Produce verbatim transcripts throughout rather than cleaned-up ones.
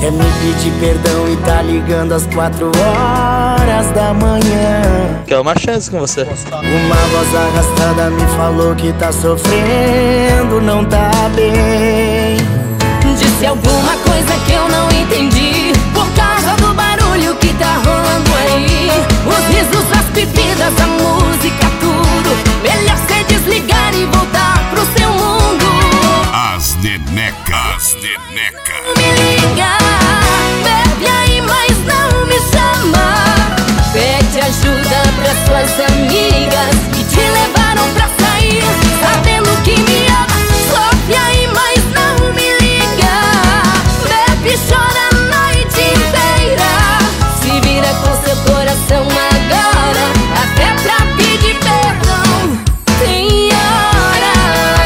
Quer me pedir perdão e tá ligando às quatro horas da manhã. Quer uma chance com você. Uma voz arrastada me falou que tá sofrendo, não tá bem. Disse alguma coisa que eu não entendi, por causa do barulho que tá rolando aí. Os risos, as bebidas, a música, tudo. Melhor cê desligar e voltar pro seu mundo. As nenecas, neneca. Me liga, bebe aí, mas não me chama. Pede ajuda pras suas amigas que te levaram pra sair, sabendo que me ama. Sofre aí, mas não me liga. Bebe, chora a noite inteira. Se vira com seu coração agora, até pra pedir perdão tem hora.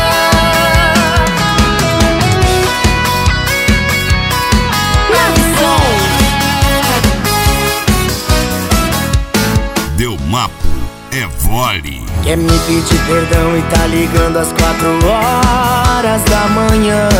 Deu mapo, é vole. Quer me pedir perdão e tá ligando às quatro horas da manhã.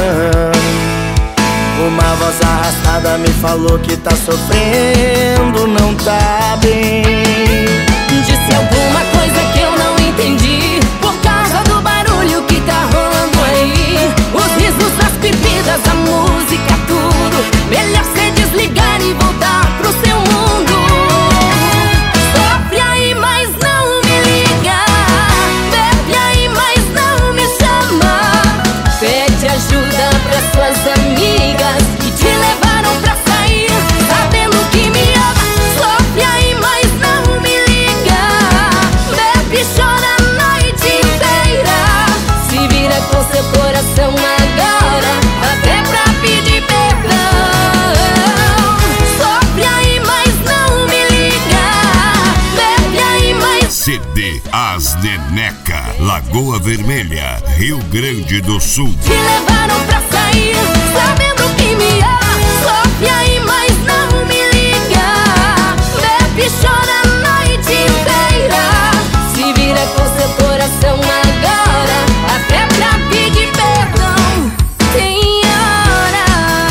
Uma voz arrastada me falou que tá sofrendo, não tá bem. Disse alguma coisa que eu não entendi, por causa do barulho que tá rolando aí. Os risos, as bebidas, a música, tudo. Melhor cê desligar e voltar pro seu mundo. Sofre aí, mas não me liga. Bebe aí, mas não me chama. Pede ajuda pras suas amigas que te levaram pra sair, sabendo que me ama. Sofre aí, mas não me liga. Bebe, chora a noite inteira. Se vira com seu coração agora, até pra pedir perdão. Sofre aí, mas não me liga. Bebe aí, mas... C D As Neneca, Lagoa Vermelha, Rio Grande do Sul. te levaram pra sair, sabendo que me ama. Sofre aí, mas não me liga. Bebe, chora a noite inteira. Se vira com seu coração agora, até pra pedir perdão tem hora.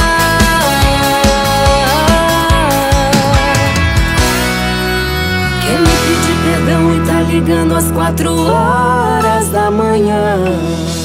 Quer me pedir perdão e tá ligando às quatro horas da manhã.